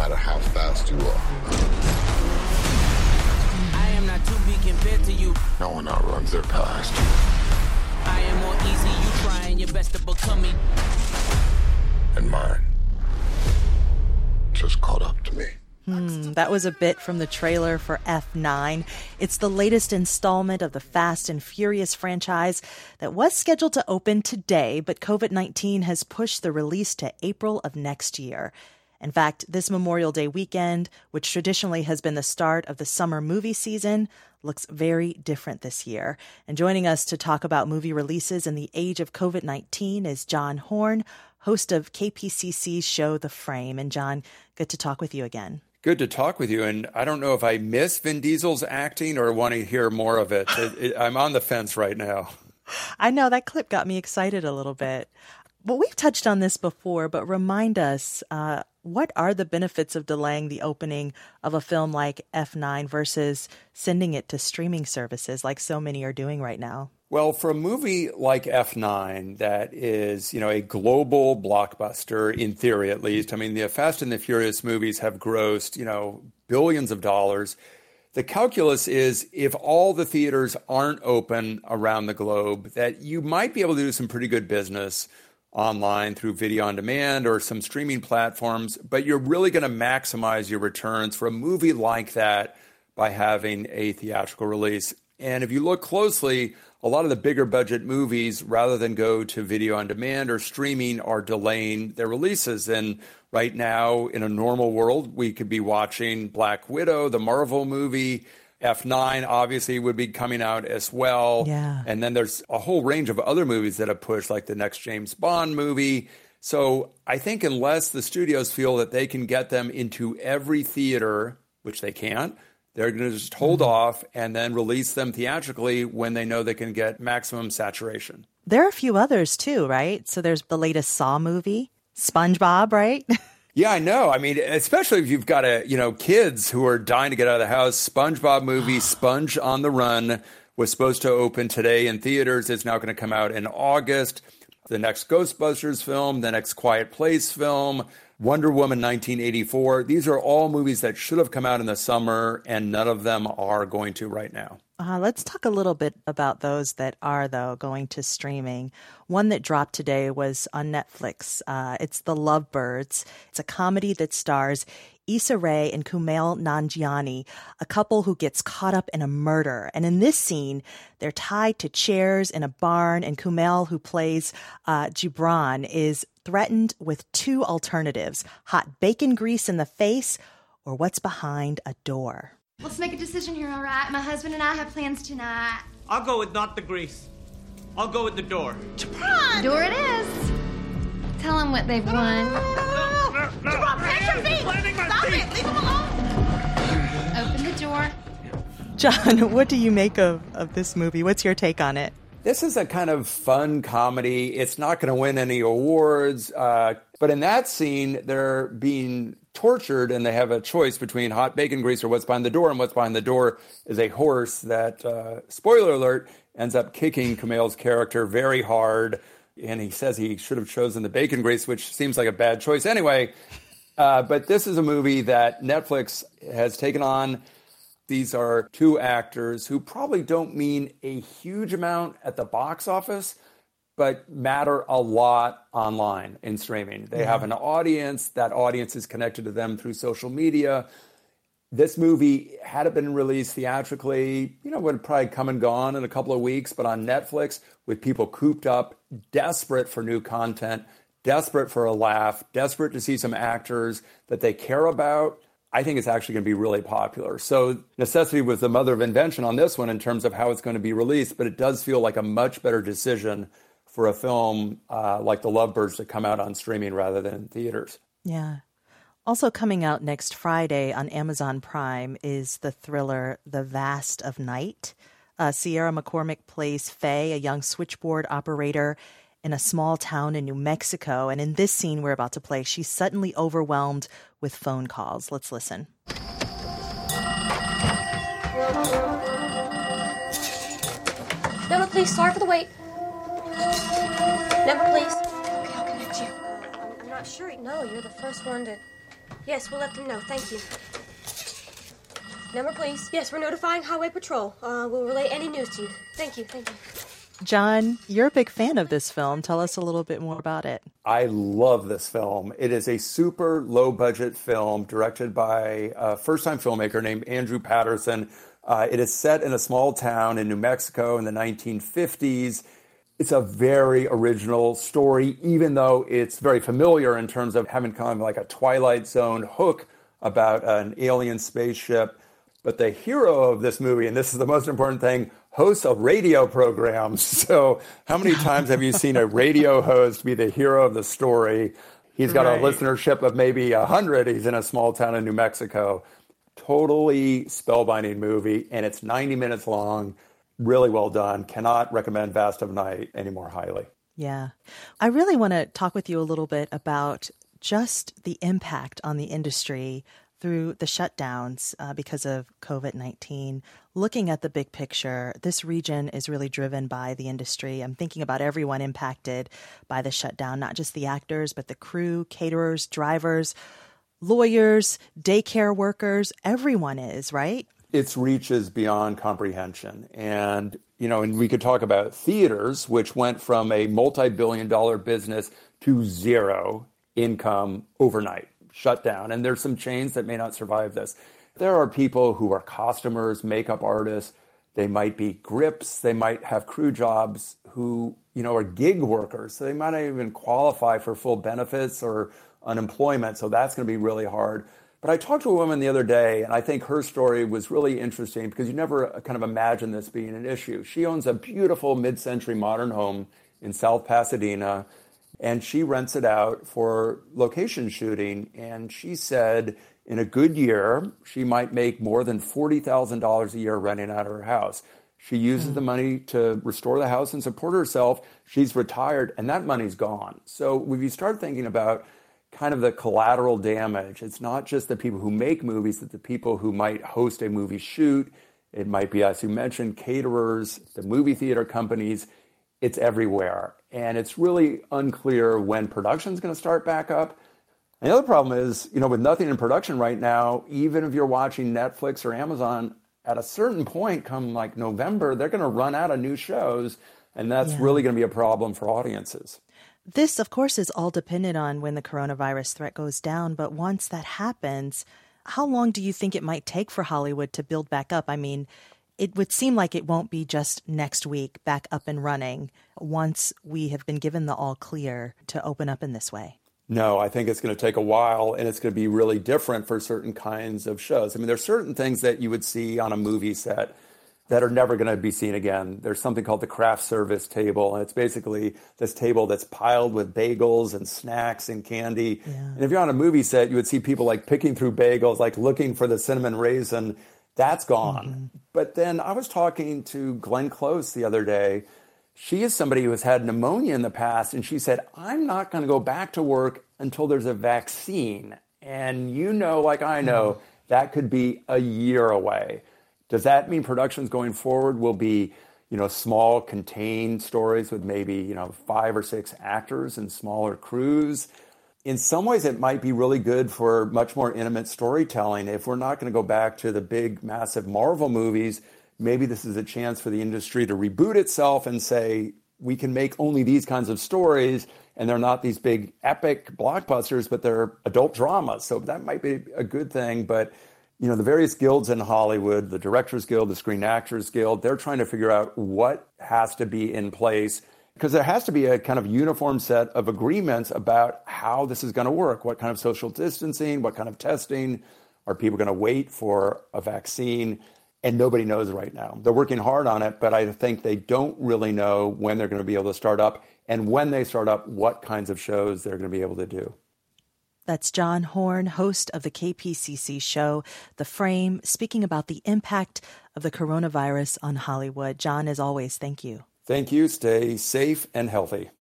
matter how fast you are. I am not to be compared to you. No one outruns their past. I am more easy, you trying your best to become me. And mine just caught up to me. That was a bit from the trailer for F9. It's the latest installment of the Fast and Furious franchise that was scheduled to open today, but COVID-19 has pushed the release to April of next year. In fact, this Memorial Day weekend, which traditionally has been the start of the summer movie season, looks very different this year. And joining us to talk about movie releases in the age of COVID-19 is John Horn, host of KPCC's show The Frame. And John, good to talk with you again. Good to talk with you. And I don't know if I miss Vin Diesel's acting or want to hear more of it. I'm on the fence right now. I know that clip got me excited a little bit. Well, we've touched on this before, but remind us, what are the benefits of delaying the opening of a film like F9 versus sending it to streaming services like so many are doing right now? Well, for a movie like F9 that is, a global blockbuster, in theory at least, I mean, the Fast and the Furious movies have grossed, billions of dollars. The calculus is if all the theaters aren't open around the globe, that you might be able to do some pretty good business online through video on demand or some streaming platforms, but you're really going to maximize your returns for a movie like that by having a theatrical release. And if you look closely, a lot of the bigger budget movies, rather than go to video on demand or streaming, are delaying their releases. And right now, in a normal world, we could be watching Black Widow, the Marvel movie. F9 obviously would be coming out as well. Yeah. And then there's a whole range of other movies that have pushed, like the next James Bond movie. So I think unless the studios feel that they can get them into every theater, which they can't, they're going to just hold off and then release them theatrically when they know they can get maximum saturation. There are a few others too, right? So there's the latest Saw movie, SpongeBob, right? Yeah, I know. I mean, especially if you've got kids who are dying to get out of the house. SpongeBob movie, Sponge on the Run, was supposed to open today in theaters. It's now going to come out in August. The next Ghostbusters film, the next Quiet Place film, Wonder Woman 1984. These are all movies that should have come out in the summer, and none of them are going to right now. Let's talk a little bit about those that are, though, going to streaming. One that dropped today was on Netflix. It's The Lovebirds. It's a comedy that stars Issa Rae and Kumail Nanjiani, a couple who gets caught up in a murder. And in this scene, they're tied to chairs in a barn, and Kumail, who plays Gibran, is threatened with two alternatives: hot bacon grease in the face or what's behind a door. Let's make a decision here, all right? My husband and I have plans tonight. I'll go with not the grease. I'll go with the door. Gibran! Door it is. Tell them what they've won. Gibran, press your feet! Stop it! Leave them alone! Open the door. John, what do you make of this movie? What's your take on it? This is a kind of fun comedy. It's not going to win any awards. But in that scene, they're being tortured and they have a choice between hot bacon grease or what's behind the door. And what's behind the door is a horse that, spoiler alert, ends up kicking Kumail's character very hard. And he says he should have chosen the bacon grease, which seems like a bad choice anyway. But this is a movie that Netflix has taken on. These are two actors who probably don't mean a huge amount at the box office, but matter a lot online in streaming. They have an audience. That audience is connected to them through social media. This movie, had it been released theatrically, would have probably come and gone in a couple of weeks. But on Netflix, with people cooped up, desperate for new content, desperate for a laugh, desperate to see some actors that they care about, I think it's actually going to be really popular. So necessity was the mother of invention on this one in terms of how it's going to be released, but it does feel like a much better decision for a film like The Lovebirds to come out on streaming rather than in theaters. Yeah. Also coming out next Friday on Amazon Prime is the thriller The Vast of Night. Sierra McCormick plays Faye, a young switchboard operator in a small town in New Mexico. And in this scene we're about to play, she's suddenly overwhelmed with phone calls. Let's listen. Number, please. Sorry for the wait. Number, please. Okay, I'll connect you. I'm not sure. No, you're the first one to Yes, we'll let them know. Thank you. Number, please. Yes, we're notifying Highway Patrol. We'll relay any news to you. Thank you. John, you're a big fan of this film. Tell us a little bit more about it. I love this film. It is a super low-budget film directed by a first-time filmmaker named Andrew Patterson. It is set in a small town in New Mexico in the 1950s. It's a very original story, even though it's very familiar in terms of having kind of like a Twilight Zone hook about an alien spaceship. But the hero of this movie, and this is the most important thing, hosts a radio program. So how many times have you seen a radio host be the hero of the story? He's got a listenership of maybe 100. He's in a small town in New Mexico. Totally spellbinding movie, and it's 90 minutes long. Really well done. Cannot recommend Vast of Night any more highly. Yeah. I really want to talk with you a little bit about just the impact on the industry through the shutdowns because of COVID-19. Looking at the big picture, this region is really driven by the industry. I'm thinking about everyone impacted by the shutdown, not just the actors, but the crew, caterers, drivers, lawyers, daycare workers. Everyone is, right? Its reach is beyond comprehension. And, and we could talk about theaters, which went from a multi-billion-dollar business to zero income overnight. Shut down. And there's some chains that may not survive this. There are people who are costumers, makeup artists. They might be grips. They might have crew jobs who, are gig workers. So they might not even qualify for full benefits or unemployment. So that's going to be really hard. But I talked to a woman the other day, and I think her story was really interesting because you never kind of imagine this being an issue. She owns a beautiful mid-century modern home in South Pasadena, and she rents it out for location shooting. And she said in a good year, she might make more than $40,000 a year renting out her house. She uses the money to restore the house and support herself. She's retired, and that money's gone. So when you start thinking about kind of the collateral damage, it's not just the people who make movies, it's the people who might host a movie shoot. It might be, as you mentioned, caterers, the movie theater companies. It's everywhere. And it's really unclear when production's going to start back up. And the other problem is, with nothing in production right now, even if you're watching Netflix or Amazon, at a certain point, come like November, they're going to run out of new shows. And that's really going to be a problem for audiences. This, of course, is all dependent on when the coronavirus threat goes down. But once that happens, how long do you think it might take for Hollywood to build back up? I mean, it would seem like it won't be just next week back up and running once we have been given the all clear to open up in this way. No, I think it's going to take a while, and it's going to be really different for certain kinds of shows. I mean, there's certain things that you would see on a movie set that are never going to be seen again. There's something called the craft service table, and it's basically this table that's piled with bagels and snacks and candy. Yeah. And if you're on a movie set, you would see people like picking through bagels, like looking for the cinnamon raisin. That's gone. Mm-hmm. But then I was talking to Glenn Close the other day. She is somebody who has had pneumonia in the past, and she said, I'm not going to go back to work until there's a vaccine. And like I know, that could be a year away. Does that mean productions going forward will be, small, contained stories with maybe, 5 or 6 actors and smaller crews? In some ways, it might be really good for much more intimate storytelling. If we're not going to go back to the big, massive Marvel movies, maybe this is a chance for the industry to reboot itself and say, we can make only these kinds of stories, and they're not these big, epic blockbusters, but they're adult dramas. So that might be a good thing. But, the various guilds in Hollywood, the Directors Guild, the Screen Actors Guild, they're trying to figure out what has to be in place, because there has to be a kind of uniform set of agreements about how this is going to work. What kind of social distancing, what kind of testing? Are people going to wait for a vaccine? And nobody knows right now. They're working hard on it, but I think they don't really know when they're going to be able to start up, and when they start up, what kinds of shows they're going to be able to do. That's John Horn, host of the KPCC show, The Frame, speaking about the impact of the coronavirus on Hollywood. John, as always, thank you. Thank you. Stay safe and healthy.